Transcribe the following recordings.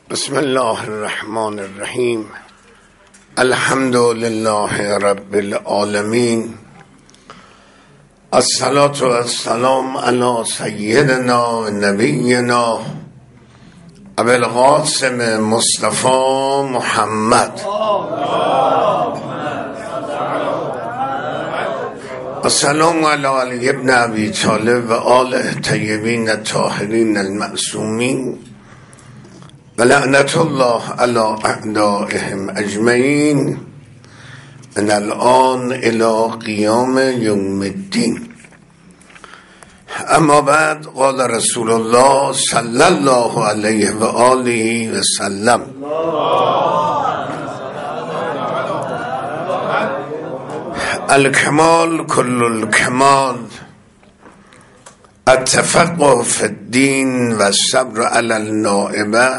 بسم الله الرحمن الرحیم. الحمد لله رب العالمین. الصلاة والسلام علی سیدنا نبینا ابی القاسم مصطفی محمد. السلام علی علی ابن ابی طالب و آل طیبین الطاهرین المعصومین و لعنت الله علی اعدائهم اجمعین من الان الی قیام یوم الدین. اما بعد قال رسول الله صلی الله علیه و آله و سلم: الکمال کل الکمال التفقه فی الدین و الصبر علی النائبه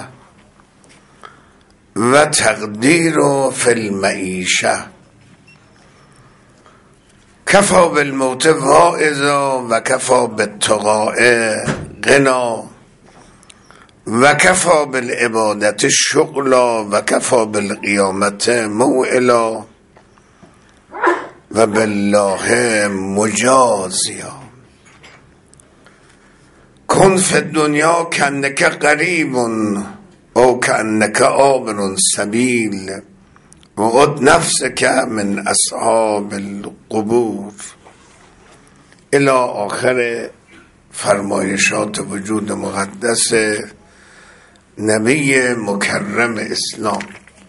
و تقدیر فی المعیشه. کفا بالموت واعظا و کفا بالتقاء غنا و کفا بالعبادت شغلا و کفا بالقیامت موئلا و بالله مجازیا. کن فی الدنیا کانک غریب او کانک عابر سبیل و عد نفسک من اصحاب القبور. الی آخر فرمایشات وجود مقدس نبی مکرم اسلام.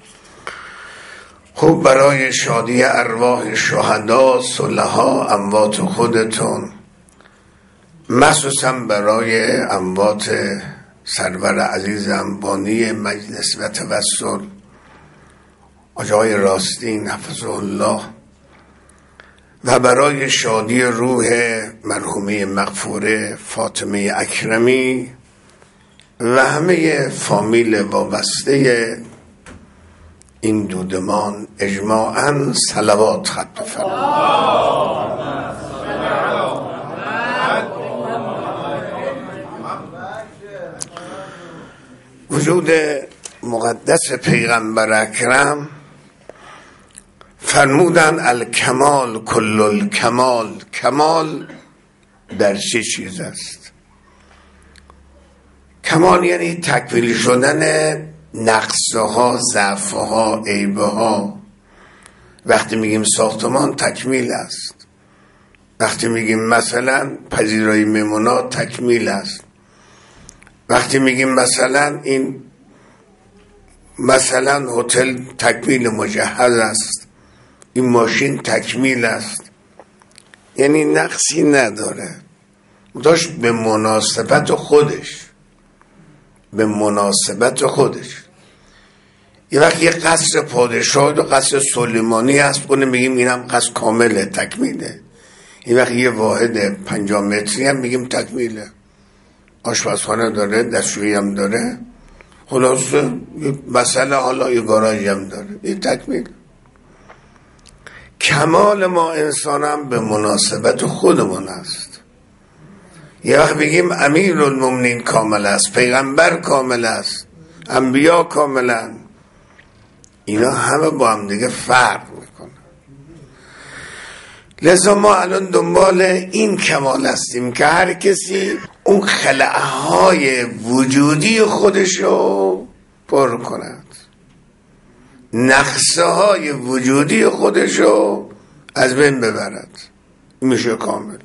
خوب برای شادی ارواح شهدا، صلحا، اموات خودتون، مخصوصا برای اموات سرور عزیزم بانی مجلس و توسل آقای راستین حفظه الله، و برای شادی روح مرحومه مغفوره فاطمه اکرمی و همه فامیل وابسته این دودمان اجماعاً صلوات خط بفرمایید. وجود مقدس پیغمبر اکرم فرمودن الکمال کل الکمال. کمال در چه چیز است؟ کمال یعنی تکمیل شدن نقصه ها، ضعف ها، عیبه ها. وقتی میگیم ساختمان تکمیل است، وقتی میگیم مثلا پذیرایی مهمانات تکمیل است، وقتی میگیم مثلا این مثلا هتل تکمیل مجهز است، این ماشین تکمیل است، یعنی نقصی نداره، داشت به مناسبت خودش. به مناسبت خودش. یه وقت یه قصر پادشاه و قصر سلیمانی هست، اونه میگیم اینم قصر کامله، تکمیله. یه وقت یه واحد 50 متری هم میگیم تکمیله، آشپزخانه داره، دستشویی هم داره، خلاصه مسئله حالا یه گاراژی هم داره، این تکمیل. کمال ما انسان هم به مناسبت خودمون است. یه وقت بگیم امیر المؤمنین کامل است، پیغمبر کامل است، انبیا کاملن، اینا همه با هم دیگه فرق میکنن. لذا ما الان دنبال این کمال هستیم که هر کسی اون خلأهای وجودی خودشو پر کند، نقصه های وجودی خودشو از بین ببرد، میشه کامل.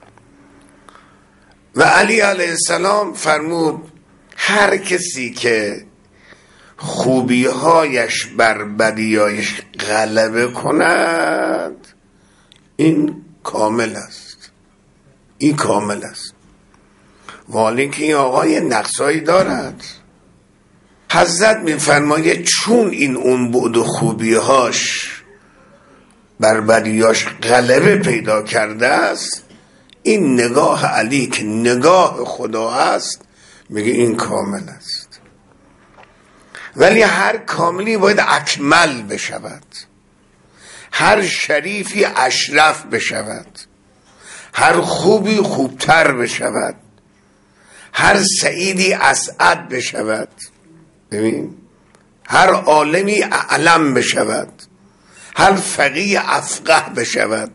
و علی علیه السلام فرمود هر کسی که خوبیهایش بر بدیهایش غلبه کند این کامل است، این کامل است. ولی که این آقای نقصایی دارد. حضرت میفرماید چون این اون بعد و خوبیهاش بر بدیهاش غلبه پیدا کرده است، این نگاه علی که نگاه خدا است میگه این کامل است. ولی هر کاملی باید اکمل بشود، هر شریفی اشرف بشود، هر خوبی خوبتر بشود، هر سعیدی اسعد بشود. ببین هر عالمی اعلم بشود، هر فقیه افقه بشود،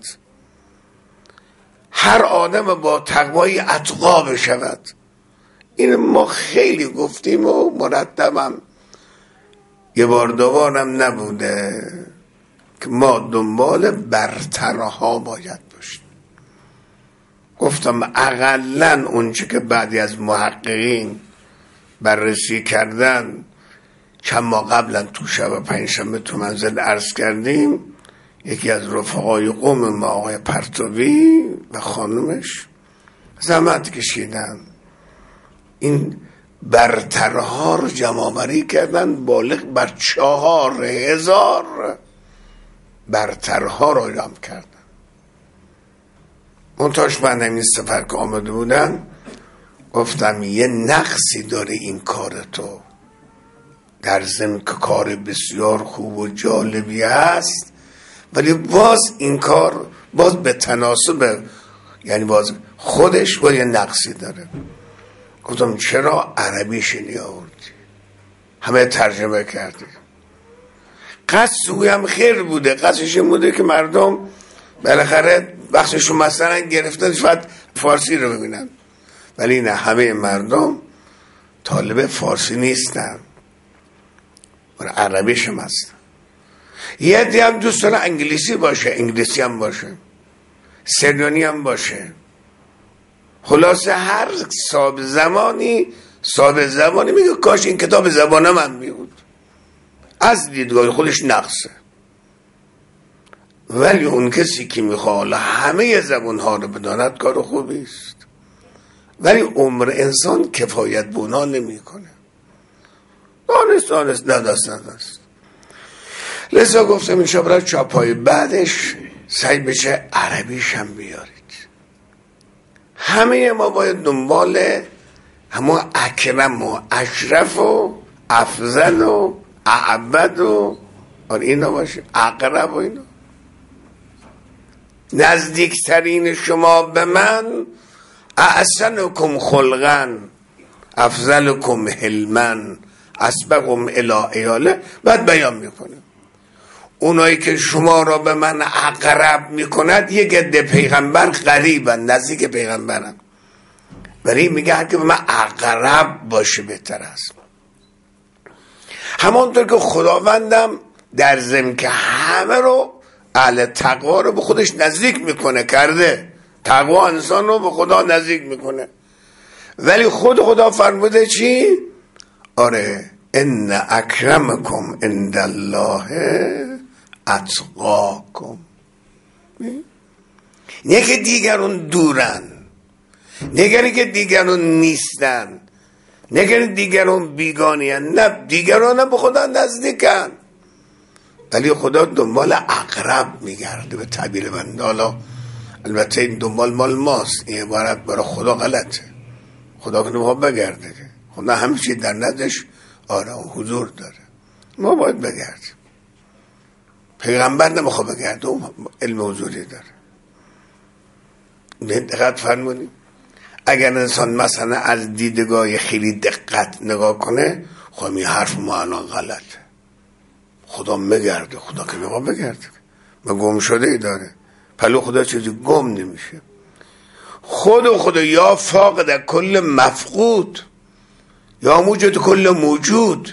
هر آدم با تقوای اتقا بشود. این ما خیلی گفتیم و مرتبم یه بار دوبارم نبوده که ما دنبال برترها باید باشیم. گفتم اقلن اونچه که بعدی از محققین بررسی کردن، چند ماه قبلا تو شب پنجشنبه تو منزل عرض کردیم، یکی از رفقای قوم ما آقای پرتوی و خانومش زحمت کشیدن، این برترها رو جمع‌آوری کردن، بالغ بر 4000 برترها رو اعلام کردن. منتاش من همین سفر که آمده بودن گفتم یه نقصی داره این کار تو، در ضمن که کار بسیار خوب و جالبی هست، ولی باز این کار باز به تناسب، یعنی باز خودش با یه نقصی داره. گفتم چرا عربیش نیاوردی؟ همه ترجمه کردی. قصد هم خیر بوده، قصدش این بوده که مردم بالاخره بخششون مثلا گرفتن شاید فارسی رو ببینن، ولی نه، همه مردم طالب فارسی نیستن، عربیش هم هستن. یه دی هم دوست دارن انگلیسی باشه، انگلیسی هم باشه، سریانی هم باشه. خلاصه هر صاحب زمانی میگه کاش این کتاب زبان من میبود. از دیدگاه خودش نقصه، ولی اون کسی که میخواد همه زبانها رو بداند کار خوبی است، ولی عمر انسان کفایت به اونها نمیکنه. دانست ندست. لذا گفتم این برای چاپای بعدش سعی بشه عربیش هم بیارید. همه ما باید دنبال همون اکرم و اشرف و افضل و اعبد و اینا باشه، اقرب و اینا. نزدیکترین شما به من احسنکم خلقا افضلکم حلما اسبقم الی عیاله. بعد بیان میکنه اونایی که شما را به من اقرب میکند یک عده پیغمبر قریبن، نزدیک پیغمبرن، ولی میگه که به من اقرب باشه بهتر است. همانطور که خداوندم در ضمن که همه رو اهل تقوا رو به خودش نزدیک میکنه کرده، تقوا انسان رو به خدا نزدیک میکنه، ولی خدا فرموده چی؟ آره ان اکرمکم عند الله اتقاکم. نه که دیگرون دورن، نگری که دیگرون نیستن، نگری دیگرون بیگانیان، نه، دیگران هم به خدا نزدیکن، ولی خدا دنبال اقرب میگرده به تعبیر بنده. حالا البته این دنبال مال ماست، این عبارت برای خدا غلطه. خدا که نمیخواد بگرده، خدا همه چی در نزدش آره حضور داره، ما باید بگردیم. پیغمبر نمیخواد بگرده، علم حضوری داره. دقت فرمونید، اگر انسان مثلا از دیدگاه خیلی دقت نگاه کنه، خب این حرف ما الان غلطه، خدا میگرده، خدا که نمیخواد بگرده، ما گم شده ای داره، پلو خدا چیزی گم نمیشه. خدا یا فاقد کل مفقود یا موجود کل موجود.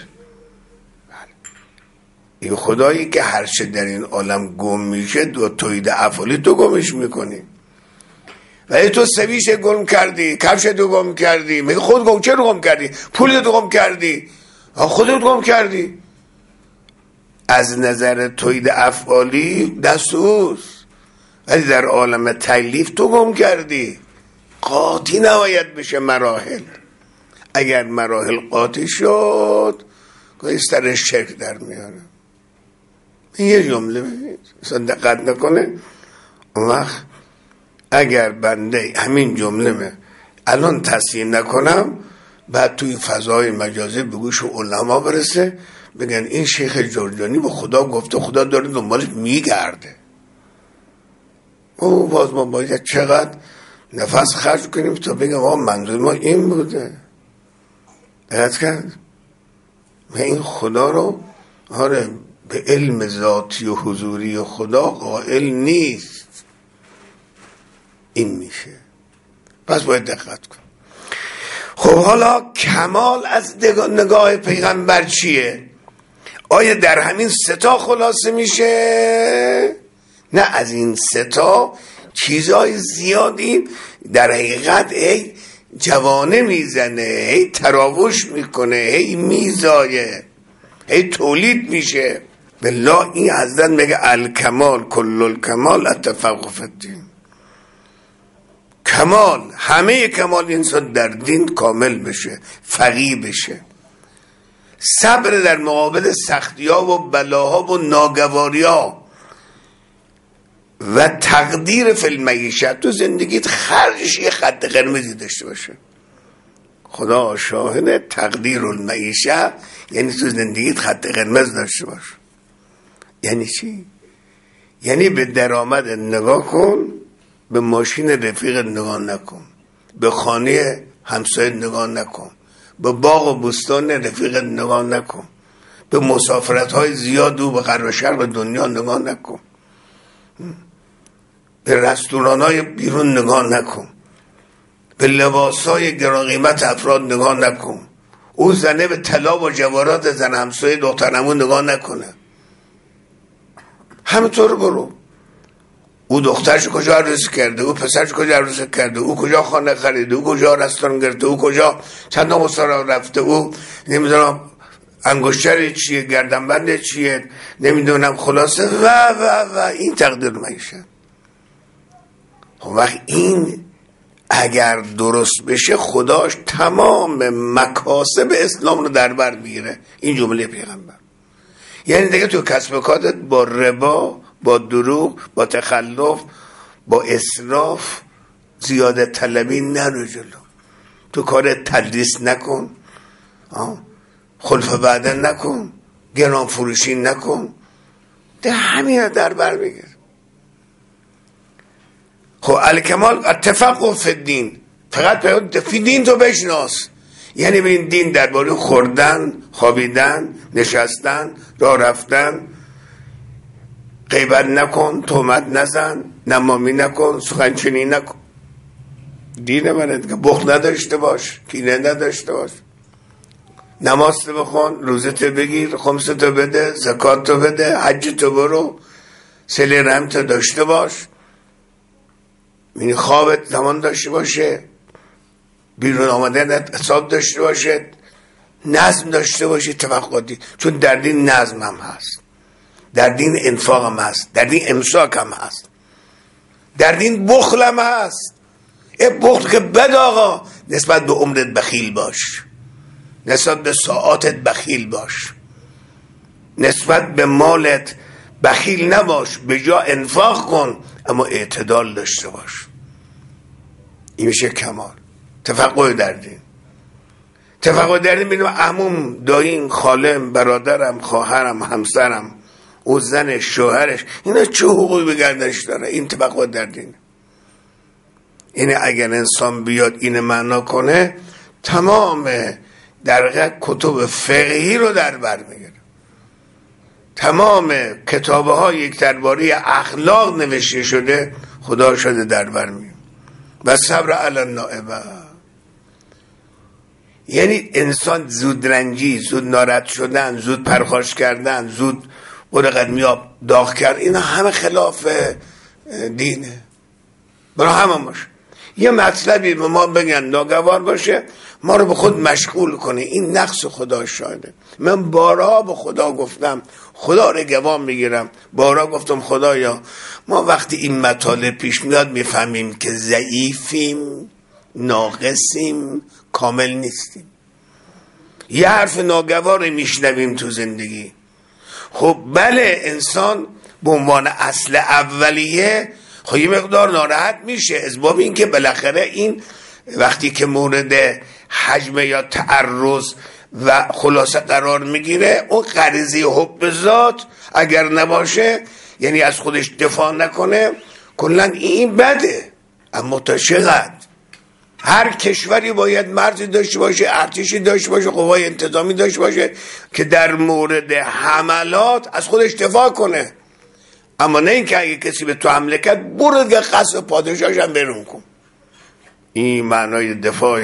این خدایی که هر چه در این عالم گم میشه دو توید افعالی تو گمش میکنی، ولی تو سویش گم کردی، کفش تو گم کردی، میگه خود گم، چه رو گم کردی؟ پول تو گم کردی، خودت گم کردی. از نظر توید افعالی دست اوست، ولی در عالم تکلیف تو گم کردی. قاطی نباید بشه مراحل، اگر مراحل قاطی شد که سر شرک در میاره. این یه جمله ببینید اصلا دقت نکنه، اون وقت اگر بنده همین جمله الان تصحیح نکنم، بعد توی فضای مجازی به گوش علما برسه، بگن این شیخ جرجانی به خدا گفته، خدا داره دنبالش میگرده. او باز ما باید چقدر نفس خرج کنیم تا بگم منظور ما این بوده. دقت کرد؟ و این خدا رو به علم ذاتی و حضوری خدا قائل نیست. این میشه. پس باید دقت کن. خب حالا کمال از نگاه پیغمبر چیه؟ آیا در همین 3 تا خلاصه میشه؟ نه، از این 3 تا چیزای زیادی در حقیقت هی جوانه میزنه، هی تراوش میکنه، هی میزایه، هی تولید میشه. بالله این حضرت میگه الکمال کل الکمال التفقه فی الدین. کمال، همه کمال انسان در دین کامل بشه، فقیه بشه. صبر در مقابل سختی‌ها و بلاها و ناگواری‌ها و تقدیر فی المعیشت. تو زندگیت خرجش یه خط قرمزی داشته باشه. خدا شاهد، تقدیر المعیشت یعنی تو زندگیت خط قرمز داشته باشه. یعنی چی؟ یعنی به درآمد نگاه کن، به ماشین رفیق نگاه نکن، به خانه همسایه نگاه نکن، به باغ و بستان رفیق نگاه نکن، به مسافرت های زیاد و به غرب و شرق دنیا نگاه نکن، به رستوران های بیرون نگاه نکن، به لباس های گران قیمت افراد نگاه نکن. او زنه به طلا و جواهرات زن همسایه دخترمون نگاه نکنه. همینطور برو. او دخترش کجا عروسی کرده، او پسرش کجا عروسی کرده، او کجا خانه خریده، او کجا رستوران گرفته، او کجا چند تا مستراح رفته، او نمیدونم انگشتر چیه، گردنبند چیه، نمیدونم خلاصه و این تقدیر میشه. خب وقت این اگر درست بشه خداش تمام مکاسب اسلام رو در بر میگیره. این جمله پیغمبر. یعنی دیگه تو کسب و کارت با ربا، با دروغ، با تخلف، با اسراف، زیاده طلبی نرو جلو. تو کار تدریس نکن، خلف وعده نکن، گران فروشی نکن. ده همین در بر بگیر. خب الکمال التفقه فی الدین. فقط فی دین تو بشناس. یعنی به این دین درباره خوردن، خوابیدن، نشستن، راه رفتن، غیبت نکن، تهمت نزن، نمامی نکن، سخنچینی نکن. دین منه دیگه. بخل نداشته باش، کینه نداشته باش، نماز بخون، روزه بگیر، خمس بده، زکات بده، حج برو، صله رحم داشته باش، یعنی خوابت زمان داشته باشه، بیرون آمدن حساب داشته باشه، نظم داشته باشه. تفقدی، چون در دین نظم هم هست، در دین انفاق هم هست، در دین امساک هم هست، در دین بخل هم هست. بخل که بد آقا، نسبت به عمرت بخیل باش، نسبت به ساعاتت بخیل باش، نسبت به مالت بخیل نباش، به جا انفاق کن اما اعتدال داشته باش. این میشه کمال. تفقه در دین. تفقه در دین بینم عموم، داییم، خالم، برادرم، خواهرم، همسرم، او زن، شوهرش، اینا چه حقوقی به گردنش داره؟ این تفقه در دین. اینه اگر انسان بیاد این معنا کنه، تمام در حقیقت کتب فقهی رو در بر میگیره. تمام کتابه ها یک درباره اخلاق نوشته شده، خدا شده در بر میگیره. و صبر علی النائبه. یعنی انسان زود رنجی، زود ناراحت شدن، زود پرخاش کردن، زود قدمیاب داغ کرد، اینا همه خلاف دینه. برای همه باشه. یه مطلبی به ما بگن ناگوار باشه، ما رو به خود مشغول کنه. این نقص خدا شاهده. من بارها به خدا گفتم، خدا رو گواه میگیرم، بارها گفتم خدایا ما وقتی این مطالب پیش میاد میفهمیم که ضعیفیم، ناقصیم، کامل نیستیم. یه حرف ناگوار میشنویم تو زندگی. خب بله، انسان به عنوان اصل اولیه خب یه مقدار ناراحت میشه از باب این که بالاخره این وقتی که مورد حجم یا تعرض و خلاصه قرار میگیره، اون غریزه حب ذات اگر نباشه، یعنی از خودش دفاع نکنه، کلا این بده. اما تا چقدر؟ هر کشوری باید مرزی داشته باشه، ارتشی داشته باشه، قوای انتظامی داشته باشه که در مورد حملات از خودش دفاع کنه. اما نه اینکه اگه کسی به تو حمله کرد برو دیگه قصد پادشاهش هم برون کن. این معنای دفاع.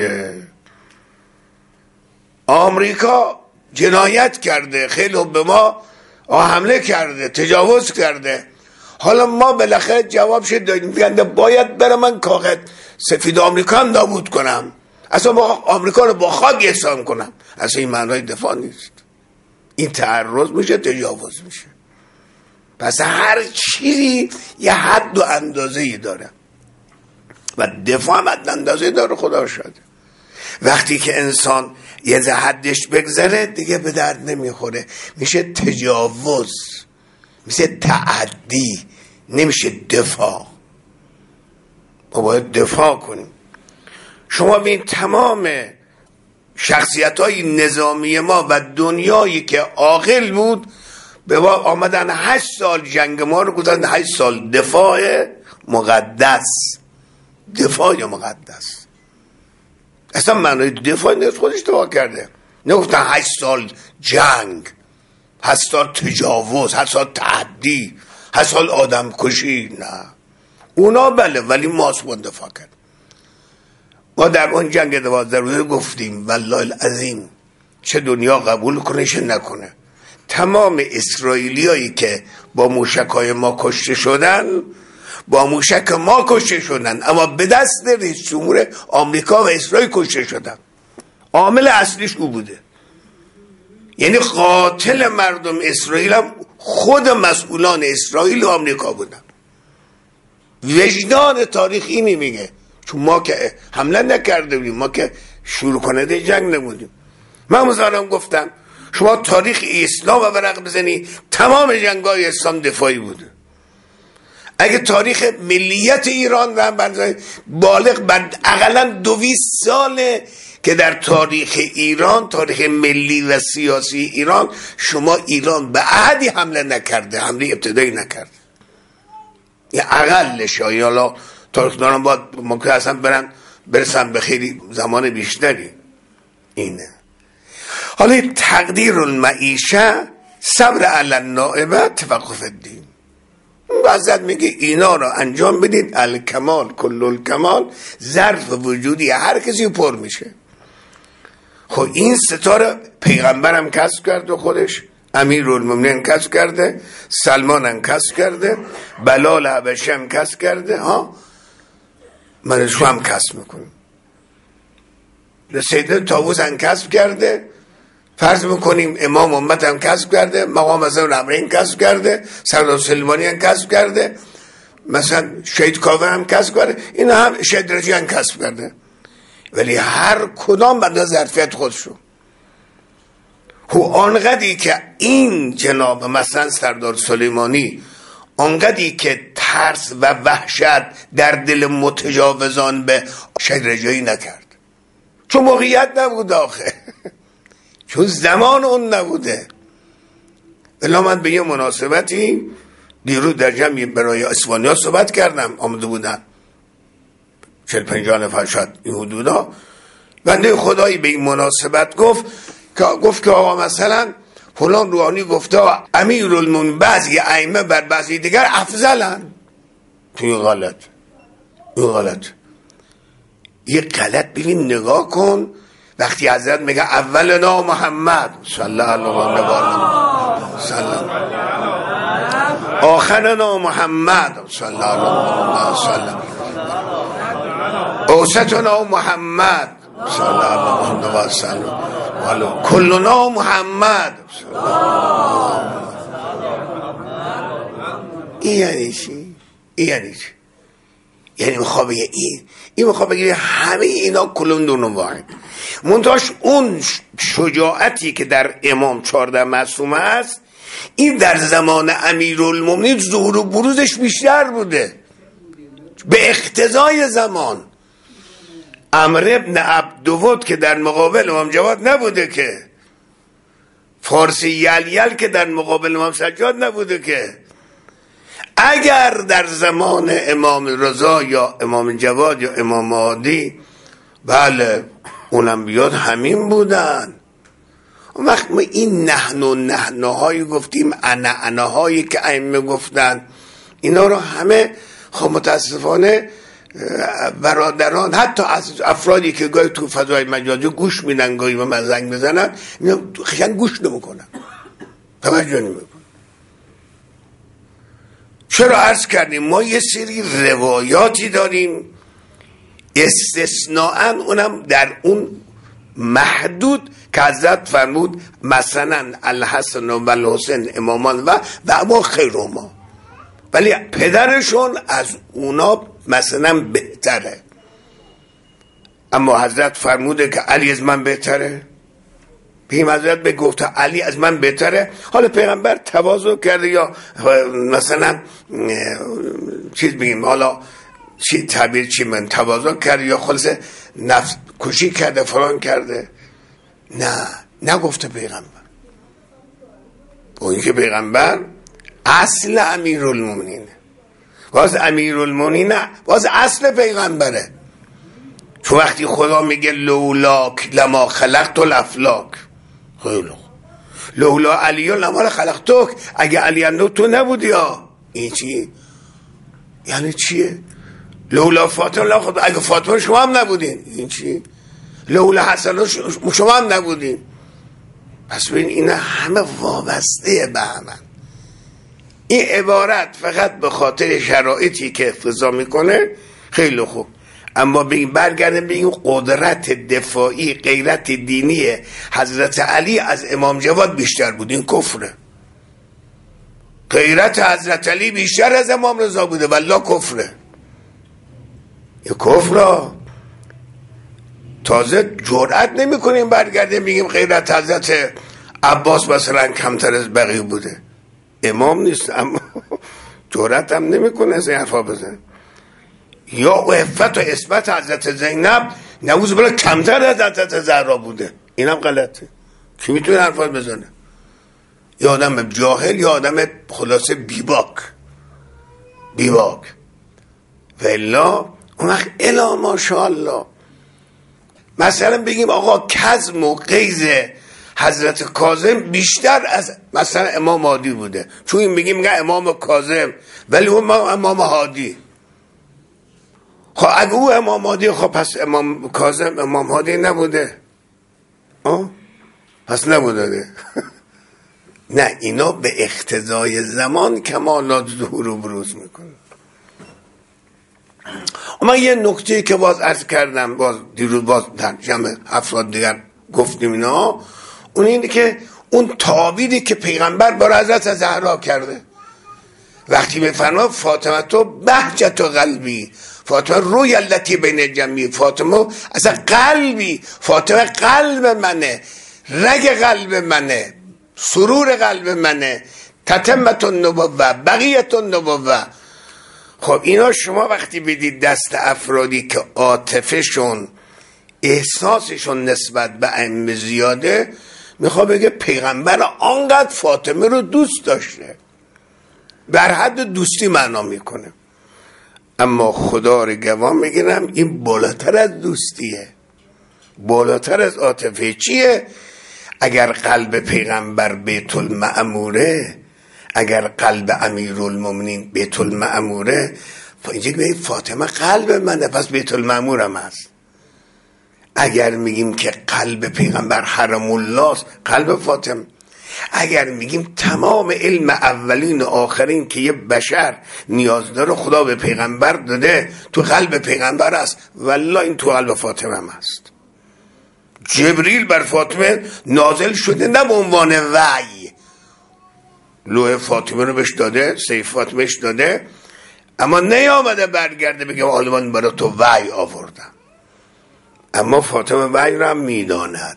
آمریکا جنایت کرده، خیلی به ما حمله کرده، تجاوز کرده. حالا ما بالاخره جوابش دادیم، میگن باید برم من کاغذ سفید آمریکا هم نابود کنم، اصلا با آمریکا رو با خاک یکسان کنم. اصلا این معنای دفاع نیست. این تعرض میشه، تجاوز میشه. پس هر چیزی یه حد و اندازه‌ای داره و دفاع هم حد اندازه‌ای داره. خدا شاهده وقتی که انسان یه حدش بگذره دیگه به درد نمیخوره، میشه تجاوز، میشه تعدی، نمیشه دفاع. ما باید دفاع کنیم. شما ببین تمام شخصیت‌های نظامی ما و دنیایی که عاقل بود به ما آمدن 8 سال جنگ ما رو گذاشتن 8 سال دفاع مقدس. دفاع مقدس اصلا معنای دفاع نیست، خودش دفاع کرده. نگفتن 8 سال جنگ، 8 سال تجاوز، 8 سال تعدی، 8 سال آدم کشی. نه اونا بله، ولی ما اسمون دفاع کرد. ما در اون جنگ 12 روزه گفتیم والله العظیم چه دنیا قبول کنه چه نکنه، تمام اسرائیلیایی که با موشک‌های ما کشته شدن با موشک ما کشته شدن، اما به دست رئیس جمهور آمریکا و اسرائیل کشته شدن. عامل اصلیش او بوده. یعنی قاتل مردم اسرائیل هم خود مسئولان اسرائیل و آمریکا بودن. وجدان تاریخ اینی میگه، چون ما که حمله نکرده بودیم، ما که شروع کننده جنگ نبودیم. من مزارم گفتم شما تاریخ اسلام و ورق بزنی، تمام جنگ‌های اسلام دفاعی بوده. اگه تاریخ ملیت ایران رو هم بالغ بر اقلا 200 ساله که در تاریخ ایران، تاریخ ملی و سیاسی ایران، شما ایران به احدی حمله نکرده، حمله ابتدایی نکرده. یه اقلش. حالا تاریخ دارم باید ممکن اصلا برسن به خیلی زمان بیشتری. اینه. حالا تقدیر المعیشه صبر علی النائبه توقف الدین. بعضت میگه اینا رو انجام بدید، الکمال کل الکمال، ظرف وجودی هر کسی پر میشه. خب این ستاره پیغمبرم کسب کرد و خودش، امیرالمومنین کسب کرده، سلمان هم کسب کرده، بلال حبشی هم کسب کرده. من شو هم کسب میکنم. سیدنا طاووس هم کسب کرده، فرض میکنیم امام امت هم کسب کرده، مقام حسن امرین کسب کرده، سردار سلیمانی هم کسب کرده، مثلا شهید کاوه هم کسب کرده، این هم شهید رجی هم کسب کرده. ولی هر کدام بنده ظرفیت خودشو. آنقدری که این جناب مثلا سردار سلیمانی آنقدری که ترس و وحشت در دل متجاوزان به شهید رجایی نکرد، چون موقعیت نبود آخه چون زمان اون نبوده. الا من به یه مناسبتی دیروز در جمعی برای اسپانیا صحبت کردم، آمده بودن 40-50 نفر شاید این حدودا. بنده خدایی به این مناسبت گفت که آقا مثلا فلان روحانی گفته امیرالمومنین بعضی ائمه بر بعضی دیگر افضلن. تو این غلط یه غلط ببین نگاه کن. وقتی حضرت میگه اولنا محمد صلی الله علیه و سلم، آخرنا محمد صلی الله علیه و سلم، اوسطنا محمد صلی الله علیه و سلم، کلنا محمد. این یعنی چی؟ یعنی میخواه بگه این میخواه بگه همه اینا کلون دون واحد. منتاش اون شجاعتی که در امام 14 معصومه است، این در زمان امیرالمومنین ظهور و بروزش بیشتر بوده به اقتضای زمان. عمرو ابن عبدود که در مقابل امام جواد نبوده که، فارسی یلیل که در مقابل امام سجاد نبوده که. اگر در زمان امام رضا یا امام جواد یا امام هادی بله اونم بیاد همین بودن. اون وقت ما این نحنهایی گفتیم، انهایی که ائمه گفتن، اینا رو همه خب متاسفانه برادران حتی از افرادی که گاهی تو فضای مجازی گوش میدن گاهی و من زنگ بزنن، اینا خیلی گوش نمیکنن، توجه نمیکنن. چرا عرض کردیم ما یه سری روایاتی داریم استثناءً اونم در اون محدود که حضرت فرمود مثلا الحسن و الحسین امامان و اما خیرهما، ولی پدرشون از اونا مثلا بهتره. اما حضرت فرموده که علی از من بهتره، بیم حضرت به گفته علی از من بهتره. حالا پیغمبر تواضع کرده یا مثلا چیز بگیم، حالا چی تعبیر چی من تواضع کرده یا خلاص نفس کشی کرده فلان کرده، نه نگفته پیغمبر. اون که پیغمبر اصل امیرالمومنینه، باز امیرالمومنین باز اصل پیغمبره. چون وقتی خدا میگه لولاک لما خلقت الافلاک، خیلی لولا علی لما خلقتک، اگه علی اندو تو نبودی ها. این چی؟ یعنی چیه؟ لولا فاطمه خدا، اگه فاطمه شما هم نبودین. این چی؟ لولا حسن شما هم نبودین. پس ببین اینا همه وابسته به همن. این عبارت فقط به خاطر شرایطی که فضا میکنه خیلی خوب، اما برگردن به این قدرت دفاعی غیرت دینی حضرت علی از امام جواد بیشتر بود. این کفره. غیرت حضرت علی بیشتر از امام رضا بوده، والله کفره. این کفره. تازه جرأت نمی کنیم برگردیم بگیم غیرت حضرت عباس مثلا کمتر از بقیه بوده. امام نیست اما جرأت هم نمی کنه از این حرفا بزن. یا عفت و عصمت حضرت زینب نعوذ بالله کمتر از حضرت زهرا بوده. اینم غلطه. کی میتونه حرفا بزنه؟ یا آدم جاهل یا آدم خلاصه بیباک و الا اون وقت الا ماشاءالله مثلا بگیم آقا کظم و غیظ حضرت کاظم بیشتر از مثلا امام هادی بوده، چون این بگیم میگه امام کاظم ولی اون امام هادی. خب اگه او امام هادی، خب پس امام کاظم امام هادی نبوده؟ پس نبوده. نه، اینا به اقتضای زمان کمالات ظهور و بروز میکنه. اما یه نکته که باز عرض کردم، باز دیروز باز در جمع افراد دیگر گفتیم اینا، اون اینه که اون تعبیری که پیغمبر برای حضرت زهرا کرده وقتی میفرما فاطمه تو بهجت و قلبی، فاطمه روی التی بین جمعی، فاطمه اصلا قلبی، فاطمه قلب منه، رگ قلب منه، سرور قلب منه، تتمت النبوه، بقیت النبوه. خب اینا شما وقتی بدید دست افرادی که عاطفه‌شون احساسشون نسبت به ائمه زیاده، میخواد بگه پیغمبر آنقدر فاطمه رو دوست داشته، بر حد دوستی معنا میکنه. اما خدا رو گواه میگیرم این بالاتر از دوستیه، بالاتر از عاطفه. چیه؟ اگر قلب پیغمبر بیت المعموره، اگر قلب امیرالمومنین بیت المعموره، اینجا میگه فاطمه قلب منه، پس بیت المعمورم هست. اگر میگیم که قلب پیغمبر حرم الله است، قلب فاطمه. اگر میگیم تمام علم اولین و آخرین که یه بشر نیاز داره خدا به پیغمبر داده، تو قلب پیغمبر است، والله این تو قلب فاطمه هم هست. جبریل بر فاطمه نازل شده نه به عنوان وحی، لوح فاطمه رو بهش داده، سیف فاطمه بهش داده، اما نیامده برگرده بگه حالا من برای تو وحی آوردم. اما فاطمه وحی را میداند.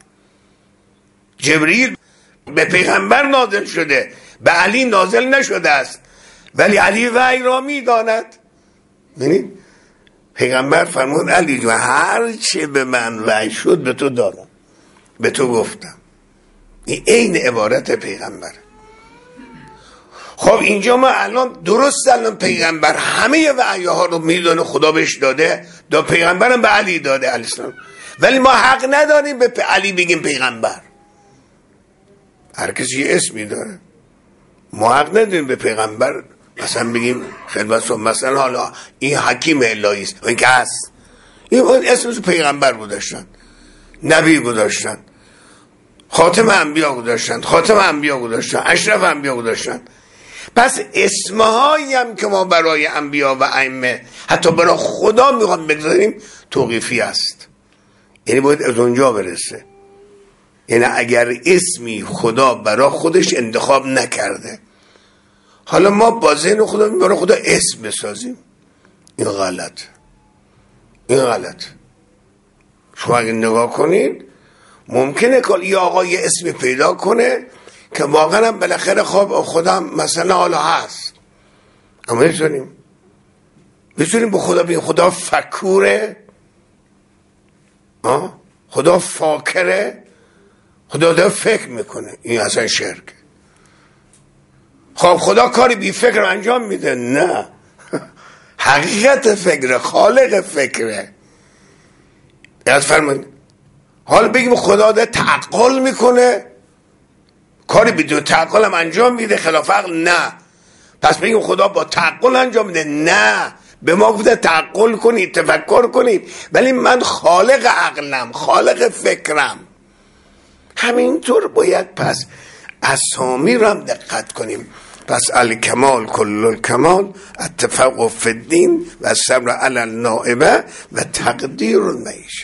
جبریل به پیغمبر نازل شده، به علی نازل نشده است، ولی علی وحی را میداند. ببینید پیغمبر فرمود علی جان هر چه به من وحی شد به تو دادم، به تو گفتم. این عین عبارت پیغمبر. خب اینجا ما الان درست الان پیغمبر همه وحی‌ها رو میدونه خدا بهش داده، پیغمبرم به علی داده علیه السلام، ولی ما حق نداریم به علی بگیم پیغمبر. هر کسی یه اسمی داره، ما حق نداریم به پیغمبر مثلا بگیم خدمت مثلا حالا این حکیم الهی است، این که هست، این اسمش پیغمبر گذاشتن، نبی گذاشتن، خاتم انبیا گذاشتن، اشرف انبیا گذاشتن. پس اسمهایی هم که ما برای انبیا و ائمه حتی برای خدا میخوام بگذاریم توقیفی است، یعنی باید از اونجا برسه. یعنی اگر اسمی خدا برای خودش انتخاب نکرده، حالا ما با ذهن خدا برای خدا اسم بسازیم، این غلط. شما اگه نگاه کنید ممکنه که یه آقا یه اسمی پیدا کنه که واقعا هم بالاخره خدا مثلا حالا هست، اما بتونیم به خدا بگیم خدا فکوره، خدا فاکره، خدا داره فکر میکنه، این اصلا شرک. خب خدا کاری بی فکر انجام میده؟ نه، حقیقت فکره، خالق فکره. یاد فرمایید. حالا بگیم خدا داره تعقل میکنه، کاری بدون تعقل هم انجام میده خلاف عقل؟ نه. پس بگیم خدا با تعقل انجام میده؟ نه، به ما گفته تعقل کنید، تفکر کنید، ولی من خالق عقلم، خالق فکرم. همینطور باید پس اسامی رو هم دقت کنیم. پس الکمال کل الکمال، اتفاق فی الدین و صبر علی النائبه و تقدیر المعیشه.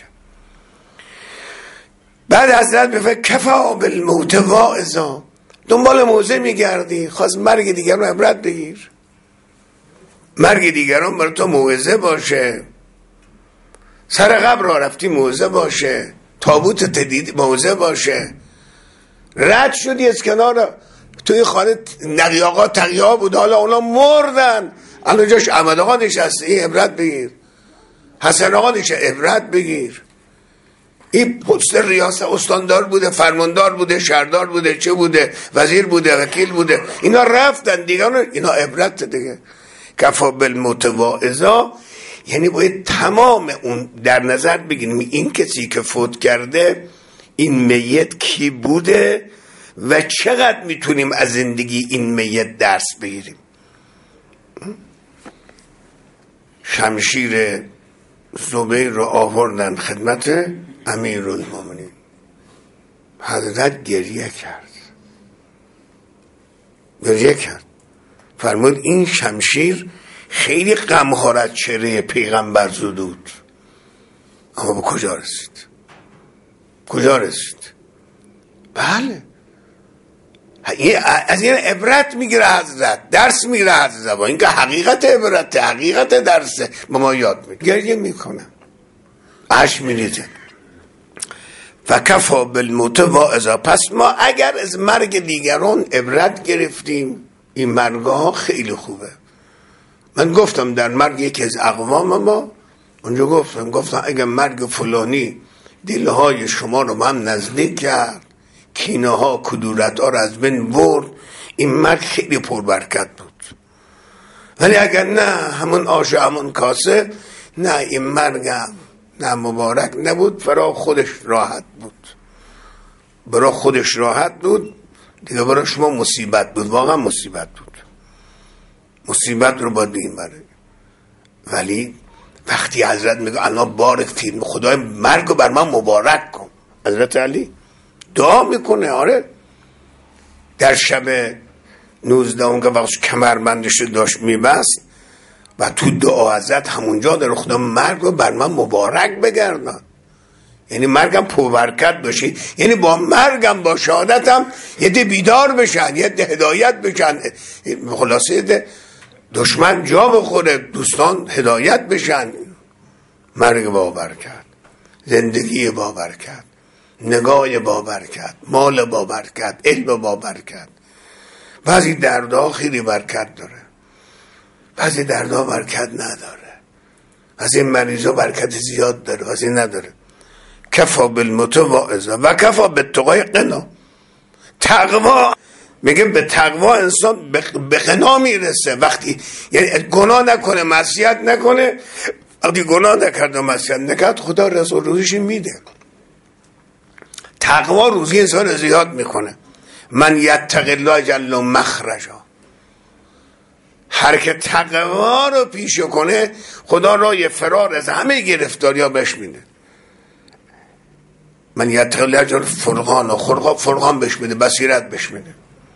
بعد حضرت بفرماید کفا بالموت واعظا، دنبال موعظه میگردی، خواست مرگ دیگران رو عبرت بگیر، مرگ دیگران برای تو موعظه باشه، سر قبر را رفتی موعظه باشه، تابوت تدید موعظه باشه، رد شدی از کنار توی خانه نقی آقا تقی ها بود، حالا اونا مردن، الان جاش احمد آقا نشسته، این عبرت بگیر، حسن آقا نشسته، عبرت بگیر. این پست ریاست استاندار بوده، فرماندار بوده، شهردار بوده، چه بوده، وزیر بوده، وکیل بوده، اینا رفتن دیگه، اینا عبرت دیگه. کفا بالموت واعظا، یعنی باید تمام اون در نظر بگیریم، این کسی که فوت کرده این میت کی بوده و چقدر میتونیم از زندگی این میت درس بگیریم. شمشیر زبیر رو آوردن خدمت امیرالمومنین، حضرت گریه کرد، فرمود این شمشیر خیلی غمخوار چهره پیغمبر زدود، اما به کجا رسید؟ بله، از این عبرت میگیره حضرت، درس میگیره حضرت، با اینکه حقیقت عبرت، حقیقت درسه، به ما یاد میده. گریه میکنه، عشق میریزه. فکفا بالموت واعظا. پس ما اگر از مرگ دیگران عبرت گرفتیم، این مرگها خیلی خوبه. من گفتم در مرگ یکی از اقوام ما اونجا گفتم اگر مرگ فلانی دلهای شما رو هم نزدیک کرد، کینه ها کدورت ها رو از بین برد، این مرگ خیلی پربرکت بود. ولی اگر نه همون آش و همون کاسه، نه این مرگ هم نه مبارک نبود، برای خودش راحت بود دیگه، برای شما مصیبت بود، واقعا مصیبت بود، مصیبت رو باید بگیم برای. ولی وقتی حضرت میگه الان بارک فیلم خدای مرگ رو بر من مبارک کن، حضرت علی دعا میکنه. آره، در شب 19 اون که وقت کمربندش داشت میبست و تو دعا حضرت همونجا در خدا مرگ رو بر من مبارک بگردن، یعنی مرگم پربرکت باشه، یعنی با مرگم با شهادتم یه ده بیدار بشن، یه ده هدایت بشن، خلاصه ده دشمن جا بخوره، دوستان هدایت بشن. مرگ با برکت، زندگی با برکت، نگاه با برکت، مال با برکت، علم با برکت. بعضی دردها خیلی برکت داره، بعضی دردها برکت نداره، بعضی مریضا برکت زیاد داره، بعضی نداره. کفا بالموت واعظا و کفا بالتقوی قنا. تقوا میگه به تقوا انسان به غنا میرسه وقتی یعنی گناه نکنه، معصیت نکنه. وقتی گناه نکرد و معصیت نکرد خدا رزق روزیش میده. تقوا روزی انسان زیاد میکنه. من یتق الله یجعل له مخرجا. هر که تقوا رو پیشه کنه خدا راه فرار از همه گرفتاری‌ها بهش میده. من یتق الله یجعل فرقان بهش میده، بصیرت بهش میده.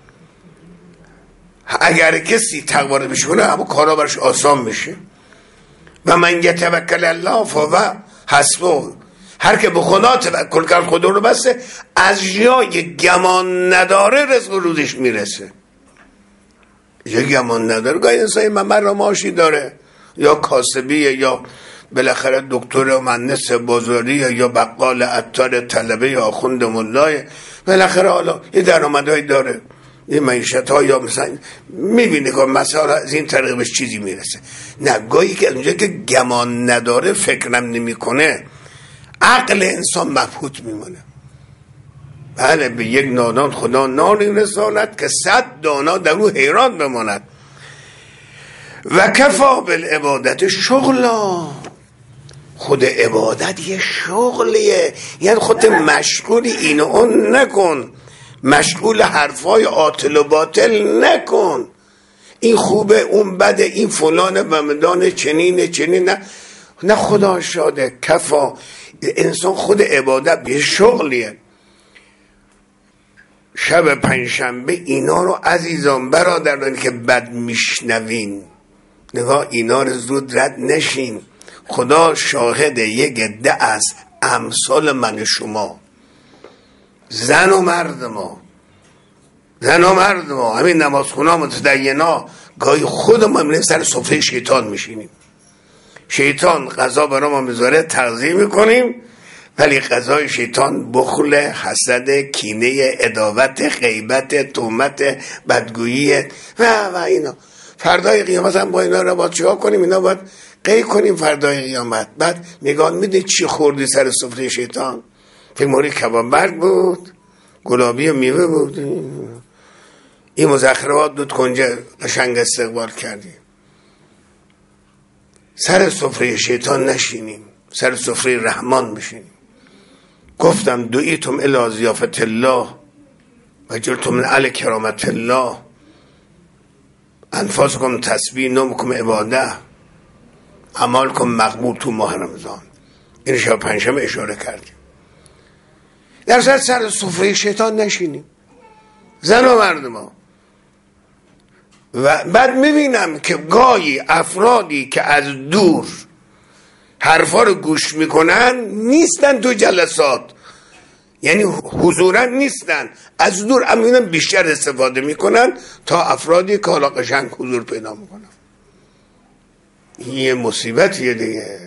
اگر کسی تقوا رو پیشه کنه همه کارا برش آسان میشه. و من یتوکل الله فهو حسبه. هر که به خدا توکل کرد خدا رو بسته، از جای گمان نداره رزق روزش میرسه. یه گمان نداره. گاهی انسان ممر معاشی داره یا کاسبیه یا بالاخره دکتر و مهندس بازاریه یا بقال عطار طلبه یا آخوند ملای، بالاخره حالا یه درآمدهایی داره، یه معیشت ها، یا مثلا میبینه که مثلا از این طریق بهش چیزی میرسه. نه، گاهی که اونجا که گمان نداره فکرم نمیکنه عقل انسان مبهوت میمونه. بله، به یک نادان خدا نانی رساند که 100 دانا در او حیران بماند. و کفا بالعبادت شغلا. خود عبادت یه شغلیه، یعنی خودت مشغولی اینو اون نکن، مشغول حرفای عاطل و باطل نکن. این خوبه اون بده، این فلانه و مدانه چنینه نه خدا شاده. کفا انسان خود عبادت یه شغلیه. شب پنجشنبه اینا رو عزیزان برادران که بد میشنوین، نگاه اینا رو زود رد نشین. خدا شاهد یک عده از امثال من شما، زن و مرد ما همین نمازخونا متدینا، گاهی خود ما میریم سر سفره شیطان میشینیم. شیطان غذا برای ما میذاره، تغذیه میکنیم، ولی غذای شیطان بخل، حسد، کینه، عداوت، غیبت، تهمت، بدگویی و اینا. فردای قیامت هم با اینا رو باید چیکار کنیم؟ اینا باید قی کنیم فردای قیامت. بعد نگاه میده چی خوردی سر سفره شیطان؟ فکر موری کباب برگ بود، گلابی و میوه بود، این مزخرفات دود کنجه قشنگ استقبال کردیم. سر سفره شیطان نشینیم، سر سفره رحمان بشینیم. گفتم دعیتم الی ضیافت الله و جرتم من علی کرامت الله، انفاسکم تسبیح، نومکم عباده، اعمالکم مقبول تو ماه رمضان. این شب پنجشنبه اشاره کردیم. در سر سفره شیطان نشینیم، زن و مرد ما. و بعد میبینم که گاهی افرادی که از دور حرفا رو گوش میکنن نیستن تو جلسات، یعنی حضورا نیستن، از دور امیدن بیشتر استفاده میکنن تا افرادی که حالا قشنگ حضور پیدا میکنن. یه مصیبتیه دیگه.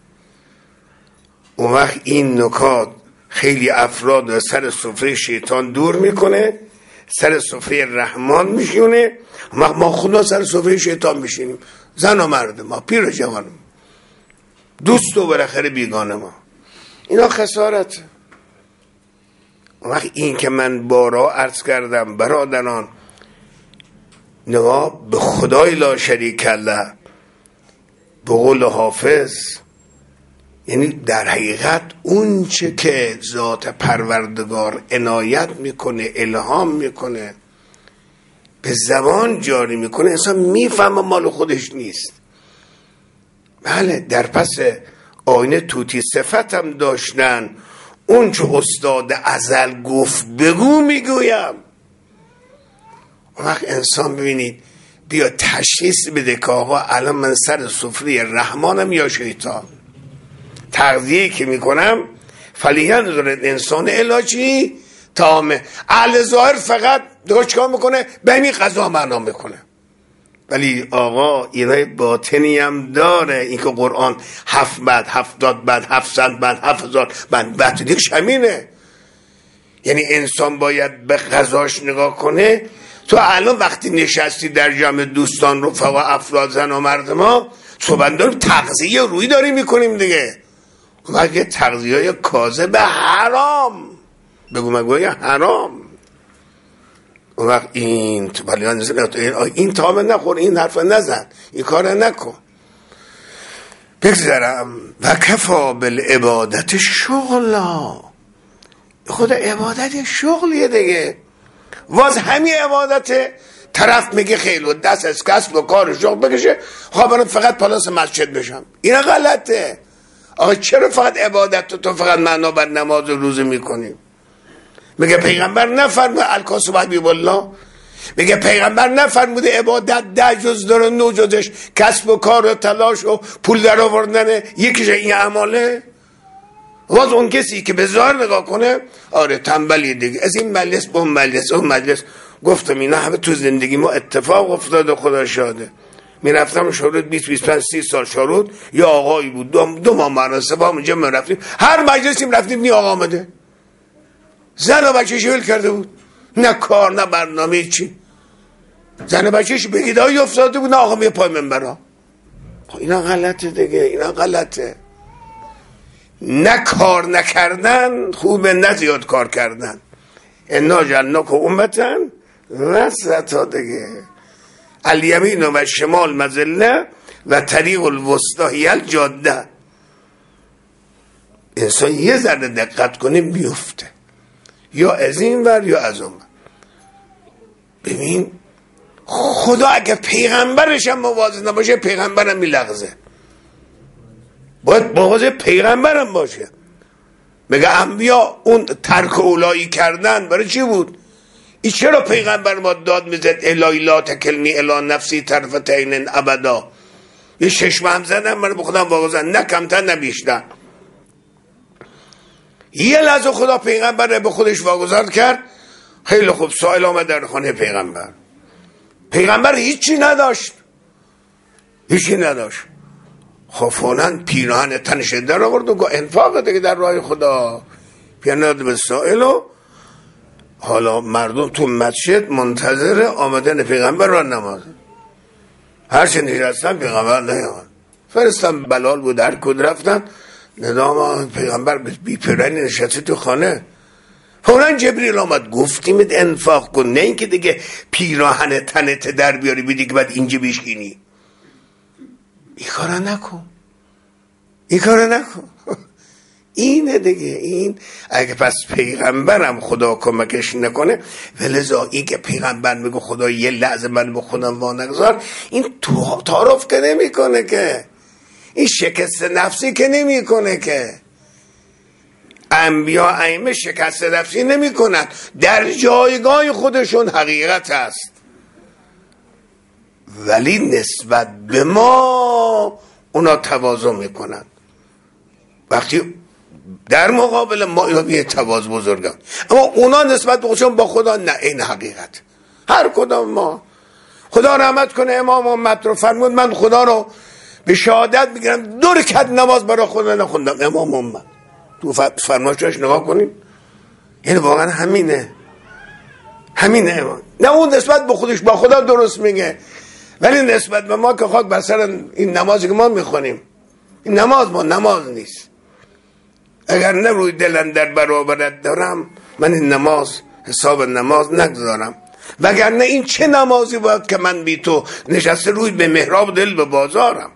اون وقت این نکات خیلی افراد رو سر سفره شیطان دور میکنه، سر سفره رحمان میشونه. ما خدا سر سفره شیطان میشینیم، زن و مرد ما، پیر و جوان، دوست و بالاخره بیگانه ما. اینا خسارت. وقتی این که من بارها عرض کردم برادران، نگاه به خدای لا شریک له، به قول حافظ، یعنی در حقیقت اون چه که ذات پروردگار عنایت میکنه، الهام میکنه، به زبان جاری میکنه، انسان میفهمه مال خودش نیست. بله، در پس آینه توتی صفت هم داشتن، اون چه استاد ازل گفت بگو میگویم. اون وقت انسان ببینید بیا تشخیص بده که آقا الان من سر سفره رحمانم یا شیطان. تغذیه که میکنم فلیحنظر الانسان الی چی طعامه. اهل ظاهر فقط چیکار میکنه؟ به این غذا معنا میکنه، ولی آقا ایرای باطنی هم داره. این که قرآن 7 بند 70 بند 700 بند 7000 بند دیگه همینه. یعنی انسان باید به غذاش نگاه کنه. تو الان وقتی نشستی در جمع دوستان، رفقا، افراد، زن و مرد ما، صحبت داریم تغذیه روی داریم میکنیم دیگه. مگه تغذیه های کاذب حرام، بگو مگو حرام. اون وقت این این تامه نخور، این حرف نزن، این کار نکن. بگذارم و کفا بالعبادت شغلا، خود عبادت شغلیه دیگه. واز همین عبادت طرف میگه خیلی دست از کسب و کار شغل بکشه، خب فقط پلاس مسجد بشم. این غلطه. آقا چرا فقط عبادت تو فقط معنا بر نماز و روزه میکنی؟ میگه پیغمبر نفرمود الکاسب حبیب الله، میگه پیغمبر نفرموده عبادت 10 جز داره، 9 جزش کسب و کار و تلاش و پول در آوردنه، یکیش این اعماله. واز اون کسی که به ظاهر نگاه کنه آره تنبلی دیگه، از این مجلس به اون مجلس اون مجلس. گفتم اینا همه تو زندگی ما اتفاق افتاده، خدا شاده. میرفتم شورود 20 25 30 سال شورود، یا آقایی بود دو ماه مراسم با اونجا میرفتیم، هر مجلسی میرفتیم نی آقا آمده، زن و بچه‌ش ول کرده بود، نه کار نه برنامه چی. زن و بچه‌ش بگیدایی افتاده بود، نه آقا می پای منبرا. اینا غلطه دیگه، اینا غلطه. نه کار نکردن خوبه، نه زیاد کار کردن. انا جعلناکم امة وسطا دیگه. الیمین و شمال مذله و طریق الوسطی هی الجاده. انسان یه ذره دقت کنه میفته، یا از این ور یا از اون ور. ببین خدا اگه پیغمبرش هم مواظب نباشه، پیغمبرم میلغزه. باید مواظب پیغمبرم باشه. میگه انبیا اون ترک اولایی کردن برای چی بود؟ این چرا پیغمبر ما داد میزد الهی لا تکلنی الی نفسی طرفت عین ابدا؟ یه چشمه هم زدن من به خودم واگذار، نه کمتر نه بیشتر. یه لحظه خدا پیغمبر به خودش واگذار کرد. خیلی خوب، سائل آمد در خانه پیغمبر. پیغمبر هیچی نداشت، هیچی نداشت. خب فولاً پیراهن تنش در آورد و گفت انفاق دیگه در راه خدا. پیراهن به سائل و حالا مردم تو مسجد منتظر آمدن پیغمبر را نماز. هرچه نشستن پیغمبر نیامد. فرستن بلال بود، هر کد رفتن ندام پیغمبر بی پیراهن نشسته تو خانه. فوراً جبریل آمد، گفتیم انفاق کن، نه اینکه دیگه پیراهن تنت در بیاری بدی که بعد اینجا بشینی. این کارا نکن، این کارا نکن. اینه دیگه. این اگه پس پیغمبرم خدا کمکش نکنه، ولذا این که پیغمبر میگه خدا یه لحظه من به خودم وانگذار، این تعارف که نمی کنه که، این شکست نفسی که نمی کنه که. انبیا ائمه شکست نفسی نمی کنن، در جایگاه خودشون حقیقت هست، ولی نسبت به ما اونا تواضع میکنن. وقتی در مقابل ما اینا یه تواضع بزرگن، اما اونا نسبت به خودشون با خدا نه، این حقیقت. هر کدام ما، خدا رحمت کنه امام محمد رو فرمود من خدا رو به شهادت میگیرم 2 رکعت نماز برای خدا نخوندم. امام محمد تو فرمایشش نگاه کنید، یعنی واقعا همینه، همینه امام. نه اون نسبت به خودش با خدا درست میگه، ولی نسبت به ما که خاک بر سر این نمازی که ما میخونیم، این نماز ما نماز نیست. اگر نه روی دلم در برابرت دارم، من این نماز حساب نماز نگذارم. وگرنه این چه نمازی باید که من بی تو نشسته روی به محراب دل به بازارم.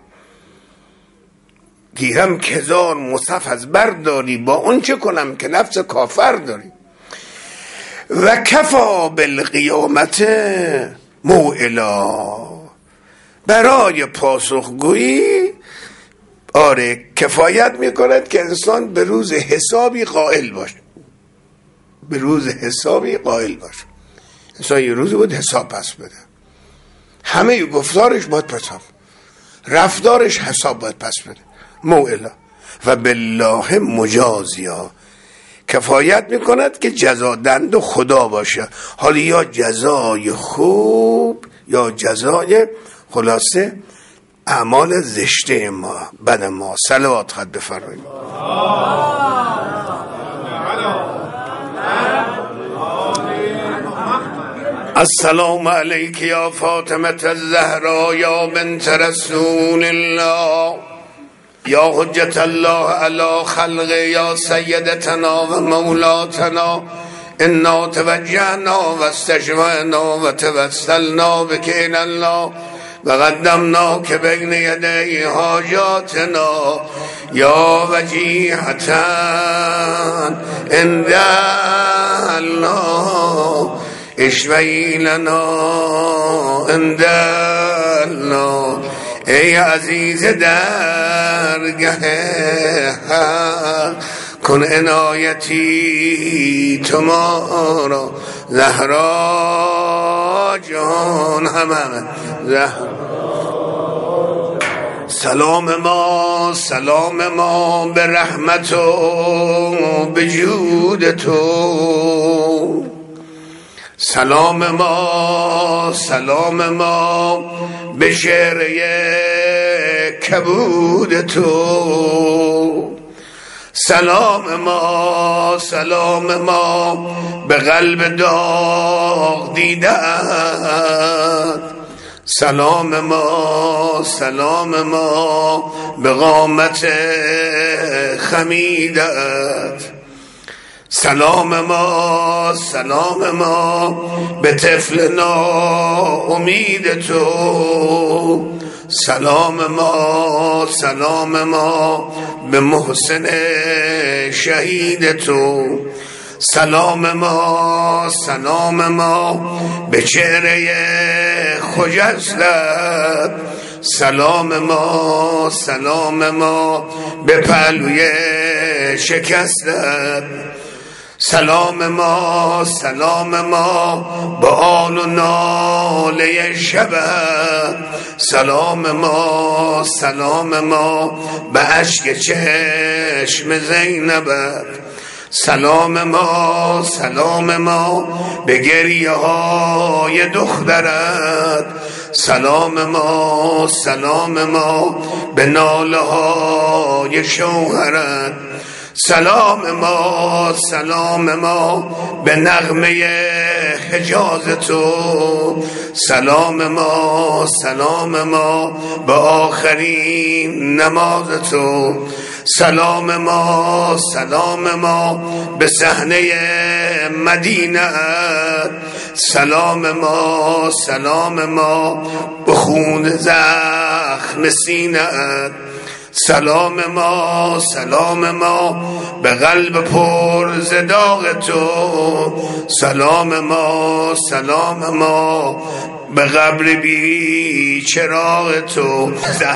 گیرم کزار مصحف از برداری، با اون چه کنم که نفس کافر داری. و کفا بالقیامت موئلا، برای پاسخگویی آره کفایت میکند که انسان به روز حسابی قائل باشه. به روز حسابی قائل باشه. انسان یه روزی بود حساب پس بده، همه گفتارش باید پس بده، رفتارش حساب باید پس بده. موئلا و بالله مجازیا، کفایت میکند که جزا دند خدا باشه. حالا یا جزای خوب یا جزای خلاصه اعمال زشته ما، بد ما. صلوات خط بفرمایید. السلام علیک یا فاطمه الزهرا یا بنت رسول الله یا حجت الله علی خلق یا سیدتنا و مولاتنا انا توجهنا و استجمعنا و توسلنا بک الی الله و قدمناک بین یدی حاجاتنا یا وجیهة عند الله اشفعی لنا عند الله. ای عزیز درگه حق کن عنایتی تو ما را زهرا جان همه سلام ما به رحمت و به جود تو. سلام ما به شعر کبود تو. سلام ما به قلب داغ دیدت. سلام ما به قامت خمیدت. سلام ما به طفل ناامید تو. سلام ما به محسن شهید تو. سلام ما به چهره خجستت. سلام ما به پهلوی شکستت. سلام ما به آل و ناله شبت. سلام ما به اشک چشم زینبت. سلام ما به گریه های دخترت. سلام ما به ناله های شوهرت. سلام ما به نغمه حجاز تو. سلام ما به آخرین نماز تو. سلام ما به صحنه مدینه. سلام ما به خون زخم سینه. سلام ما به قلب پر ز داغ تو. سلام ما به قبر بی چراغ تو.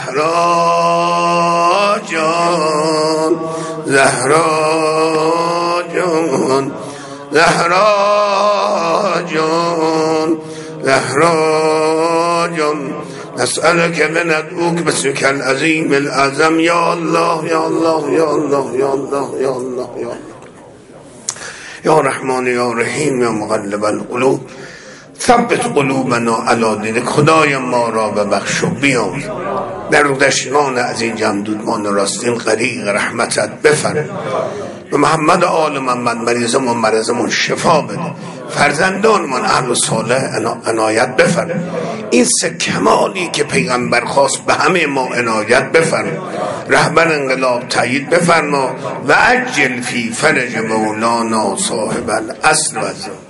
زهرا جان نسألك من ندعوك باسمك العظيم الأعظم يا الله يا الله يا الله يا الله يا الله يا الله يا رحمان يا رحیم یا مقلب القلوب ثبت قلوبنا علی دینک. خدای ما را ببخش و بیامرز. در رودشتگان از این جمدودمان راستین غریق رحمتت بفرما. به محمد آل محمد مریضمون شفا بده. فرزندانمان اهل صالح عنایت بفرما. این سه کمالی که پیغمبر خواست به همه ما عنایت بفرما. رهبر انقلاب تایید بفرما و عجل فی فرج مولانا صاحب الاصل و